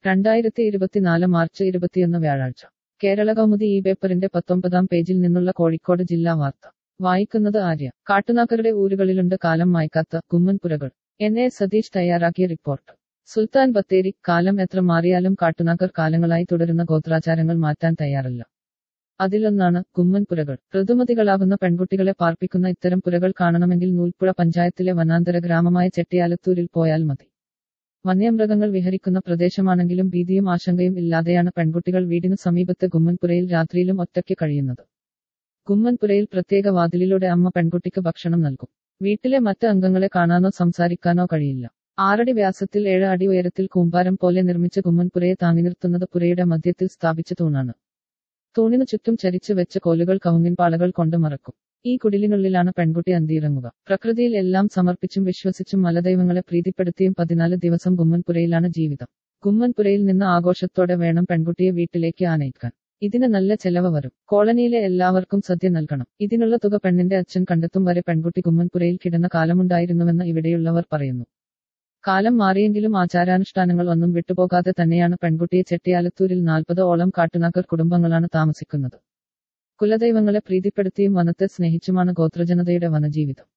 2024 March 21 വ്യാഴാഴ്ച കേരള കൗമുദി ഈ പേപ്പറിന്റെ 19-ാം പേജിൽ നിന്നുള്ള കോഴിക്കോട് ജില്ലാ വാർത്ത വായിക്കുന്നത് ആര്യ. കാട്ടുനാക്കരുടെ ഊരുകളിലുണ്ട് കാലം മായ്ക്കാത്ത കുമ്മൻപുരകൾ. എൻ.എ. സതീഷ് തയ്യാറാക്കിയ റിപ്പോർട്ട്. സുൽത്താൻ ബത്തേരി. കാലം എത്ര മാറിയാലും കാട്ടുനാക്കർ കാലങ്ങളായി തുടരുന്ന ഗോത്രാചാരങ്ങൾ മാറ്റാൻ തയ്യാറല്ല. അതിലൊന്നാണ് കുമ്മൻപുരകൾ. ഋതുമതികളാകുന്ന പെൺകുട്ടികളെ പാർപ്പിക്കുന്ന ഇത്തരം പുരകൾ കാണണമെങ്കിൽ നൂൽപ്പുഴ പഞ്ചായത്തിലെ വനാന്തര ഗ്രാമമായ ചെട്ടിയാലത്തൂരിൽ പോയാൽ മതി. വന്യമൃഗങ്ങൾ വിഹരിക്കുന്ന പ്രദേശമാണെങ്കിലും ഭീതിയും ആശങ്കയും ഇല്ലാതെയാണ് പെൺകുട്ടികൾ വീടിനു സമീപത്തെ ഗുമ്മൻപുരയിൽ രാത്രിയിലും ഒറ്റയ്ക്ക് കഴിയുന്നത്. ഗുമ്മൻപുരയിൽ പ്രത്യേക വാതിലിലൂടെ അമ്മ പെൺകുട്ടിക്ക് ഭക്ഷണം നൽകും. വീട്ടിലെ മറ്റ് അംഗങ്ങളെ കാണാനോ സംസാരിക്കാനോ കഴിയില്ല. 6 അടി വ്യാസത്തിൽ 7 അടി ഉയരത്തിൽ കൂമ്പാരം പോലെ നിർമ്മിച്ച ഗുമ്മൻപുരയെ താങ്ങി നിർത്തുന്നത് പുരയുടെ മധ്യത്തിൽ സ്ഥാപിച്ച തൂണാണ്. തൂണിനു ചുറ്റും ചരിച്ചു വെച്ച കോലുകൾ കവുങ്ങിൻ പാളകൾ കൊണ്ട് മറക്കും. ഈ കുടിലിനുള്ളിലാണ് പെൺകുട്ടി അന്തിയിറങ്ങുക. പ്രകൃതിയിൽ എല്ലാം സമർപ്പിച്ചും വിശ്വസിച്ചും മലദൈവങ്ങളെ പ്രീതിപ്പെടുത്തിയും 14 ദിവസം ഗുമ്മൻപുരയിലാണ് ജീവിതം. ഗുമ്മൻപുരയിൽ നിന്ന് ആഘോഷത്തോടെ വേണം പെൺകുട്ടിയെ വീട്ടിലേക്ക് ആനയിക്കാൻ. ഇതിന് നല്ല ചെലവ് വരും. കോളനിയിലെ എല്ലാവർക്കും സദ്യ നൽകണം. ഇതിനുള്ള തുക പെണ്ണിന്റെ അച്ഛൻ കണ്ടെത്തും വരെ പെൺകുട്ടി ഗുമ്മൻപുരയിൽ കിടന്ന കാലമുണ്ടായിരുന്നുവെന്ന് ഇവിടെയുള്ളവർ പറയുന്നു. കാലം മാറിയെങ്കിലും ആചാരാനുഷ്ഠാനങ്ങൾ ഒന്നും വിട്ടുപോകാതെ തന്നെയാണ് പെൺകുട്ടിയെ ചെട്ടിയാലത്തൂരിൽ 40 ഓളം കാട്ടുനാക്കർ കുടുംബങ്ങളാണ് താമസിക്കുന്നത്. കുലദൈവങ്ങളെ പ്രീതിപ്പെടുത്തിയും വനത്തെ സ്നേഹിച്ചുമാണ് ഗോത്രജനതയുടെ വനജീവിതം.